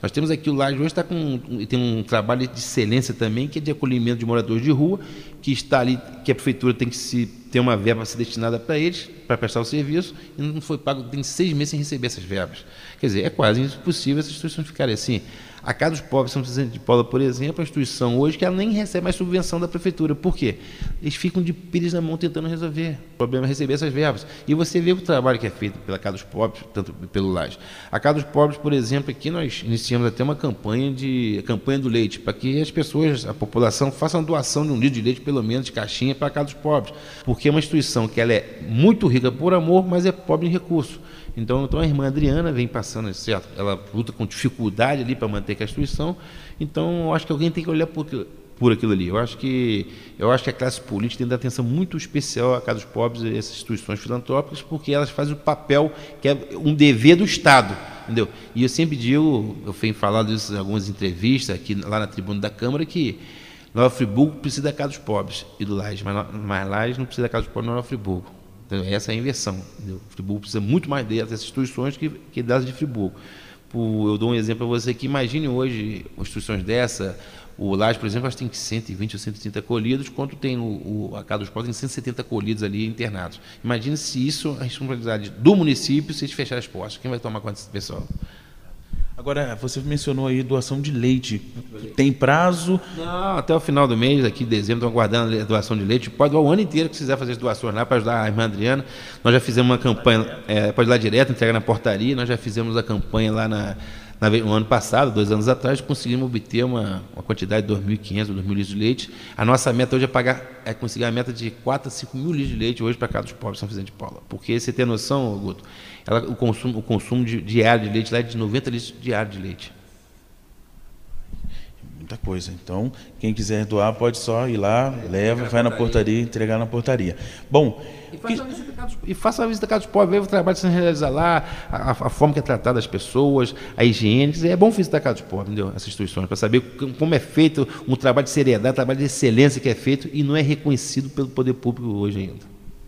Nós temos aqui o Lages hoje está com tem um trabalho de excelência também, que é de acolhimento de moradores de rua, que está ali, que a prefeitura tem que se ter uma verba ser destinada para eles, para prestar o serviço, e não foi pago, tem seis meses sem receber essas verbas. Quer dizer, é quase impossível essas instituições ficarem assim. A Casa dos Pobres São Vicente de Paula, por exemplo, é uma instituição hoje que ela nem recebe mais subvenção da prefeitura. Por quê? Eles ficam de pires na mão tentando resolver. O problema é receber essas verbas. E você vê o trabalho que é feito pela Casa dos Pobres, tanto pelo Lages. A Casa dos Pobres, por exemplo, aqui nós iniciamos até uma campanha de a campanha do leite, para que as pessoas, a população, façam doação de um litro de leite, pelo menos, de caixinha, para a Casa dos Pobres. Porque é uma instituição que ela é muito rica por amor, mas é pobre em recursos. Então, então a irmã Adriana vem passando, certo? Ela luta com dificuldade ali para manter a instituição. Então, eu acho que alguém tem que olhar por, por aquilo ali. Eu acho que eu acho que a classe política tem que dar atenção muito especial à Casa dos Pobres e essas instituições filantrópicas, porque elas fazem o papel que é um dever do Estado, entendeu? E eu sempre digo, eu venho falando isso em algumas entrevistas aqui lá na tribuna da Câmara, que Nova Friburgo precisa da Casa dos Pobres e do Lages, mas, mas Lages não precisa da Casa dos Pobres e Nova Friburgo. Então, essa é a inversão. Entendeu? O Friburgo precisa muito mais dessas instituições que, que das de Friburgo. Por, eu dou um exemplo para você que imagine hoje instituições dessa, o Lages, por exemplo, acho que tem cento e vinte ou cento e trinta acolhidos, quanto tem o, o, a Casa dos Pobres tem cento e setenta acolhidos ali internados. Imagine se isso é a responsabilidade do município, se eles fecharem as portas. Quem vai tomar conta desse pessoal? Agora, você mencionou aí doação de leite. Tem prazo? Não, até o final do mês, aqui em dezembro, estão aguardando a doação de leite. Pode doar o ano inteiro que quiser fazer as doações lá para ajudar a irmã Adriana. Nós já fizemos uma campanha, é, pode ir lá direto, entregar na portaria. Nós já fizemos a campanha lá na, na, no ano passado, dois anos atrás, conseguimos obter uma, uma quantidade de dois mil e quinhentos ou dois mil litros de leite. A nossa meta hoje é, pagar, é conseguir a meta de quatro a cinco mil litros de leite hoje para a Casa dos Pobres São Vicente de Paula. Porque você tem noção, Guto, ela, o consumo, o consumo de, diário de leite lá é de noventa litros diário de leite. Muita coisa. Então, quem quiser doar pode só ir lá, é, leva, vai na portaria, entregar na portaria. Bom, e faça, que... uma, visita Casa, e faça uma visita à Casa dos Pobres, ver o trabalho que você realiza lá, a, a forma que é tratada as pessoas, a higiene. É bom visitar a Casa dos Pobres, entendeu? Essas instituições, para saber como é feito um trabalho de seriedade, um trabalho de excelência que é feito e não é reconhecido pelo poder público hoje ainda.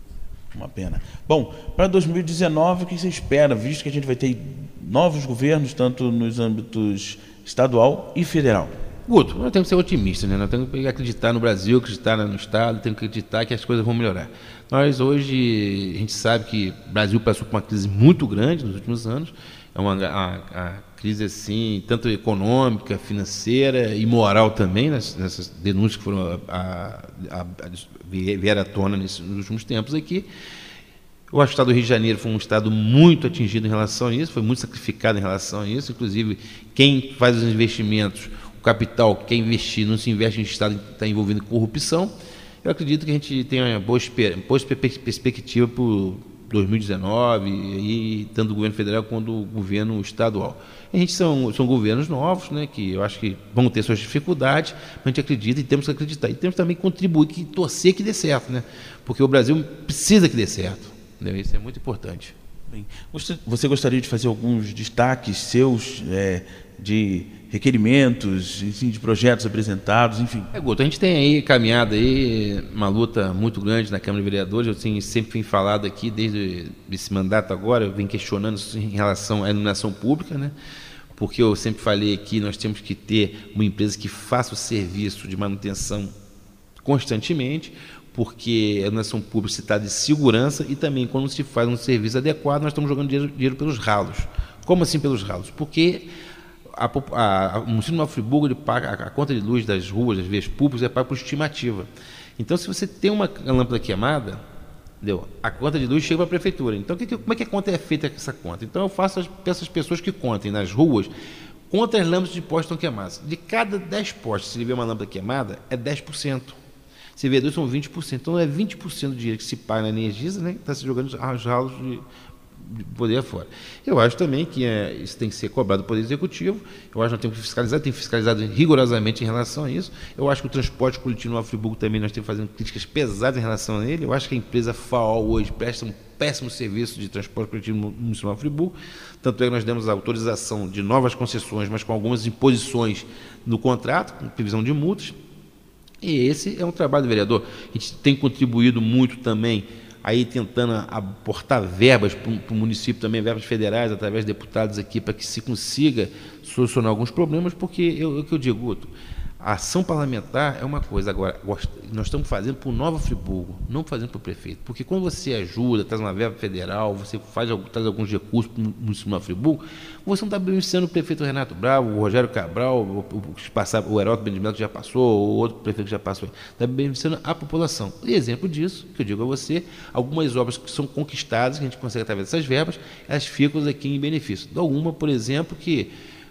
Uma pena. Bom, para dois mil e dezenove, o que você espera, visto que a gente vai ter novos governos, tanto nos âmbitos estadual e federal? Guto, nós temos que ser otimistas, né? Nós temos que acreditar no Brasil, acreditar no Estado, temos que acreditar que as coisas vão melhorar. Nós hoje, a gente sabe que o Brasil passou por uma crise muito grande nos últimos anos, é uma a, a crise assim, tanto econômica, financeira e moral também, nessas, nessas denúncias que foram a, a, a, vieram à tona nesses, nos últimos tempos aqui. Eu acho que o Estado do Rio de Janeiro foi um Estado muito atingido em relação a isso, foi muito sacrificado em relação a isso, inclusive quem faz os investimentos, capital que quer investir, não se investe em Estado que está envolvido em corrupção. Eu acredito que a gente tem uma boa, boa perspectiva para dois mil e dezenove, e tanto o governo federal quanto o governo estadual. A gente são, são governos novos, né, que eu acho que vão ter suas dificuldades, mas a gente acredita e temos que acreditar. E temos também que contribuir, que torcer que dê certo, né, porque o Brasil precisa que dê certo. Entendeu? Isso é muito importante. Bem, você gostaria de fazer alguns destaques seus é, de requerimentos, enfim, de projetos apresentados, enfim? É, Guto, a gente tem aí caminhado aí uma luta muito grande na Câmara de Vereadores. Eu tenho sempre venho falado aqui, desde esse mandato agora, eu venho questionando isso em relação à iluminação pública, né? Porque eu sempre falei aqui, nós temos que ter uma empresa que faça o serviço de manutenção constantemente, porque a iluminação pública se trata de segurança e também quando se faz um serviço adequado, nós estamos jogando dinheiro, dinheiro pelos ralos. Como assim pelos ralos? Porque a, a, a, o município de Nova Friburgo, ele paga, a, a conta de luz das ruas, das vias públicas, é paga por estimativa. Então, se você tem uma lâmpada queimada, entendeu? A conta de luz chega para a prefeitura. Então, que, que, como é que a conta é feita essa conta? Então, eu faço as, essas pessoas que contem nas ruas quantas lâmpadas de postes estão queimadas. De cada dez postes, se ele vê uma lâmpada queimada, é dez por cento. Se vê dois, são vinte por cento. Então, é vinte por cento do dinheiro que se paga na Energisa, né? Está se jogando os ralos de, de poder afora. Eu acho também que é, isso tem que ser cobrado do Poder Executivo. Eu acho que nós temos que fiscalizar, tem fiscalizado rigorosamente em relação a isso. Eu acho que o transporte coletivo no Nova Friburgo também nós temos fazendo críticas pesadas em relação a ele. Eu acho que a empresa F A O hoje presta um péssimo serviço de transporte coletivo no município de Nova Friburgo. Tanto é que nós demos a autorização de novas concessões, mas com algumas imposições no contrato, com previsão de multas. E esse é um trabalho do vereador. A gente tem contribuído muito também aí tentando aportar verbas para o município também, verbas federais, através de deputados aqui, para que se consiga solucionar alguns problemas, porque eu, o que eu digo, Guto, a ação parlamentar é uma coisa, agora, nós estamos fazendo para o Nova Friburgo, não fazendo para o prefeito, porque quando você ajuda, traz uma verba federal, você faz, traz alguns recursos para o município de Nova Friburgo, você não está beneficiando o prefeito Renato Bravo, o Rogério Cabral, o, o, o Heródoto Benedimento que já passou, o outro prefeito que já passou, está beneficiando a população. E exemplo disso, que eu digo a você, algumas obras que são conquistadas, que a gente consegue através dessas verbas, elas ficam aqui em benefício. Dá alguma, por exemplo, que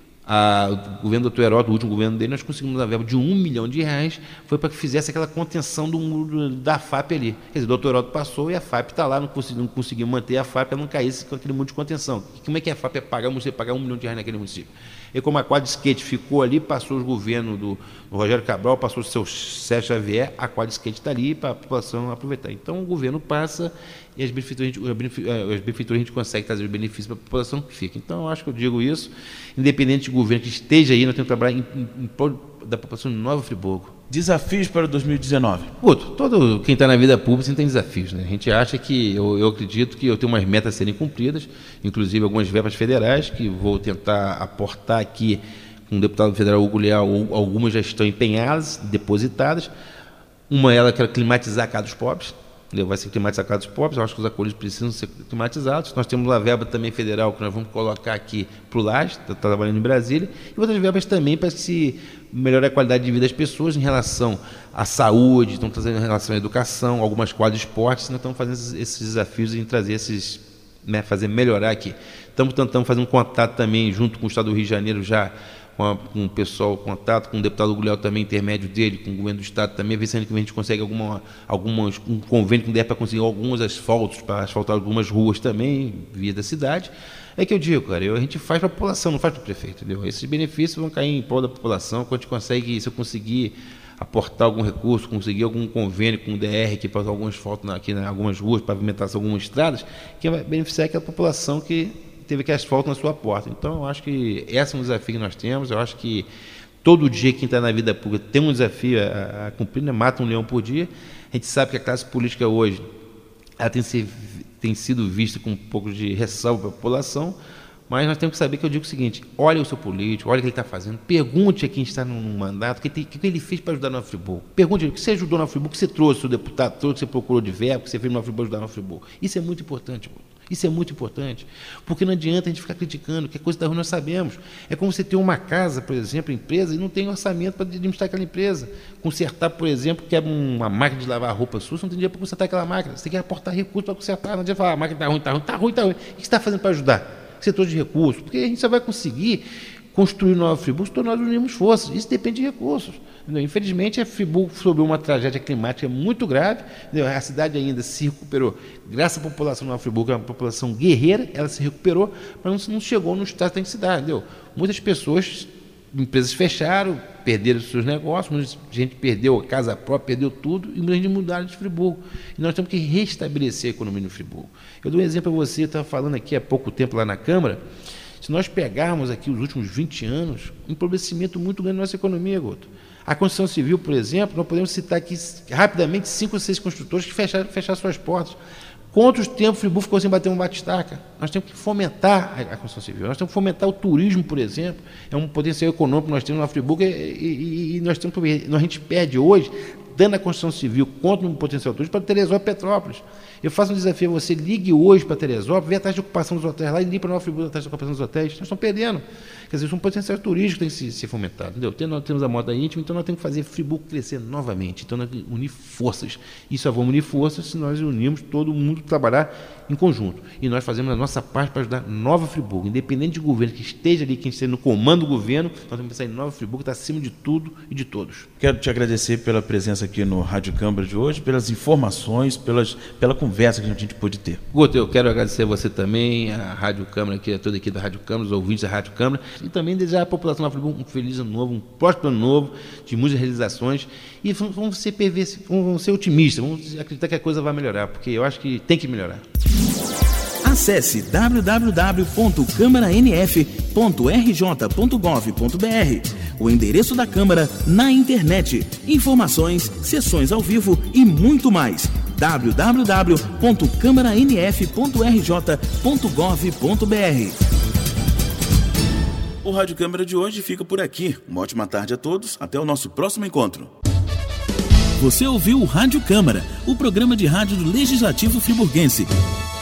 A, o governo do doutor Heródoto, o último governo dele, nós conseguimos uma verba de um milhão de reais, foi para que fizesse aquela contenção do, da F A P ali. Quer dizer, o doutor Heródoto passou e a F A P está lá, não conseguiu, não conseguiu manter a F A P, ela não caísse com aquele monte de contenção. Como é que a F A P é pagar, você pagar um milhão de reais naquele município? E como a quadra de skate ficou ali, passou os governos do, do Rogério Cabral, passou o seu Sérgio Xavier, a quadra de skate está ali para a população aproveitar. Então o governo passa e as benfeitorias, as benfeitorias a gente consegue trazer os benefícios para a população que fica. Então eu acho que eu digo isso, independente de governo que esteja aí, nós temos que trabalhar em, em, em prol da população de Nova Friburgo. Desafios para dois mil e dezenove? Guto, todo quem está na vida pública tem desafios, né? A gente acha que, eu, eu acredito que eu tenho umas metas a serem cumpridas, inclusive algumas verbas federais, que vou tentar aportar aqui com o deputado federal Hugo Leal, algumas já estão empenhadas, depositadas. Uma ela quer climatizar a casa dos pobres, vai ser climatizar a casa dos pobres, eu acho que os acolhidos precisam ser climatizados. Nós temos uma verba também federal que nós vamos colocar aqui para o Laje, está trabalhando em Brasília, e outras verbas também para se melhorar a qualidade de vida das pessoas em relação à saúde, estão trazendo em relação à educação, algumas quadras de esportes, nós estamos fazendo esses, esses desafios em trazer esses, né, fazer melhorar aqui. Estamos tentando fazer um contato também junto com o Estado do Rio de Janeiro já, com, a, com o pessoal, contato com o deputado Hugo Leal também, intermédio dele, com o governo do Estado também, ver se a gente consegue alguma, algumas, um convênio que der para conseguir alguns asfaltos, para asfaltar algumas ruas também, via da cidade. É que eu digo, cara, eu, a gente faz para a população, não faz para o prefeito, entendeu? Esses benefícios vão cair em prol da população, quando a gente consegue, se eu conseguir aportar algum recurso, conseguir algum convênio com o D R que faz algum asfalto aqui em algumas ruas, pavimentação algumas estradas, que vai beneficiar aquela população que teve que asfalto na sua porta. Então, eu acho que esse é um desafio que nós temos, eu acho que todo dia quem está na vida pública tem um desafio a, a cumprir, né? Mata um leão por dia. A gente sabe que a classe política hoje ela tem, se, tem sido vista com um pouco de ressalva para a população, mas nós temos que saber que eu digo o seguinte: olhe o seu político, olhe o que ele está fazendo, pergunte a quem está no mandato, o que, que, que ele fez para ajudar no Nova Friburgo. Pergunte o que você ajudou no Nova Friburgo, o que você trouxe, o deputado trouxe, o que você procurou de verbo, o que você fez no Nova Friburgo ajudar no Nova Friburgo. Isso é muito importante, pô. Isso é muito importante, porque não adianta a gente ficar criticando, que a coisa está ruim nós sabemos. É como você ter uma casa, por exemplo, empresa, e não tem orçamento para administrar aquela empresa. Consertar, por exemplo, que é uma máquina de lavar roupa sua, você não tem dinheiro para consertar aquela máquina. Você tem que aportar recursos para consertar, não adianta falar, a máquina está ruim, está ruim, está ruim, está ruim. O que você está fazendo para ajudar? Setor de recursos, porque a gente só vai conseguir construir Nova Friburgo se nós unirmos forças. Isso depende de recursos. Entendeu? Infelizmente, a Friburgo sofreu uma tragédia climática muito grave. Entendeu? A cidade ainda se recuperou. Graças à população de Nova Friburgo, é uma população guerreira, ela se recuperou, mas não chegou no estado que tem que se dar. Entendeu? Muitas pessoas, empresas fecharam, perderam os seus negócios, muita gente perdeu a casa própria, perdeu tudo, e muita gente mudaram de Friburgo. E nós temos que restabelecer a economia no Friburgo. Eu dou um exemplo para você, eu estava falando aqui há pouco tempo lá na Câmara. Se nós pegarmos aqui os últimos vinte anos, um empobrecimento muito grande na nossa economia, Guto. A construção civil, por exemplo, nós podemos citar aqui rapidamente cinco ou seis construtores que fecharam, fecharam suas portas. Quantos tempos o Friburgo ficou sem bater um batistaca? Nós temos que fomentar a construção civil, nós temos que fomentar o turismo, por exemplo, é um potencial econômico que nós temos na Friburgo e, e, e nós temos que, a gente perde hoje, dando a construção civil contra um potencial turístico para Teresópolis e Petrópolis. Eu faço um desafio a você, ligue hoje para Teresópolis, vê a taxa de ocupação dos hotéis lá e ligue para Nova Friburgo a taxa de ocupação dos hotéis. Nós estamos perdendo. Quer dizer, isso é um potencial turístico que tem que ser, ser fomentado. Entendeu? Nós temos a moda íntima, então nós temos que fazer Friburgo crescer novamente. Então nós temos que unir forças. E só vamos unir forças se nós unirmos todo mundo trabalhar em conjunto. E nós fazemos a nossa parte para ajudar Nova Friburgo. Independente de governo que esteja ali, quem esteja no comando do governo, nós temos que pensar em Nova Friburgo, que está acima de tudo e de todos. Quero te agradecer pela presença aqui no Rádio Câmara de hoje, pelas informações, pelas, pela conversa que a gente pôde ter. Guto, eu quero agradecer a você também, a Rádio Câmara, que é toda aqui da Rádio Câmara, os ouvintes da Rádio Câmara, e também desejar à população de Nova Friburgo um feliz ano novo, um próspero ano novo, de muitas realizações, e vamos ser, vamos ser otimistas, vamos acreditar que a coisa vai melhorar, porque eu acho que tem que melhorar. Acesse w w w ponto câmara n f ponto r j ponto gov ponto b r, o endereço da Câmara na internet, informações, sessões ao vivo e muito mais. w w w ponto câmara n f ponto r j ponto gov ponto b r. O Rádio Câmara de hoje fica por aqui. Uma ótima tarde a todos. Até o nosso próximo encontro. Você ouviu o Rádio Câmara, o programa de rádio do Legislativo Friburguense.